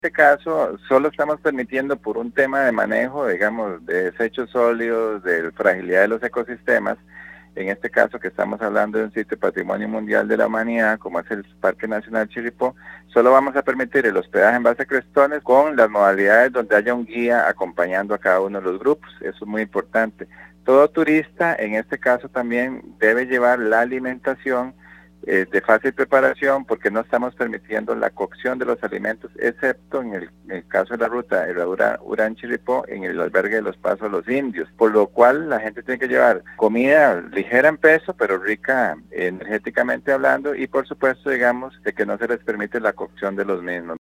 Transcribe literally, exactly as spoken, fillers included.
este caso solo estamos permitiendo por un tema de manejo, digamos, de desechos sólidos, de fragilidad de los ecosistemas. En este caso que estamos hablando de un sitio patrimonio mundial de la humanidad, como es el Parque Nacional Chirripó, solo vamos a permitir el hospedaje en base a crestones con las modalidades donde haya un guía acompañando a cada uno de los grupos. Eso es muy importante. Todo turista, en este caso también, debe llevar la alimentación eh, de fácil preparación, porque no estamos permitiendo la cocción de los alimentos, excepto en el, en el caso de la ruta Herradura Urán Chirripó, en el albergue de los Pasos Los Indios, por lo cual la gente tiene que llevar comida ligera en peso, pero rica energéticamente hablando, y por supuesto, digamos, de que no se les permite la cocción de los mismos.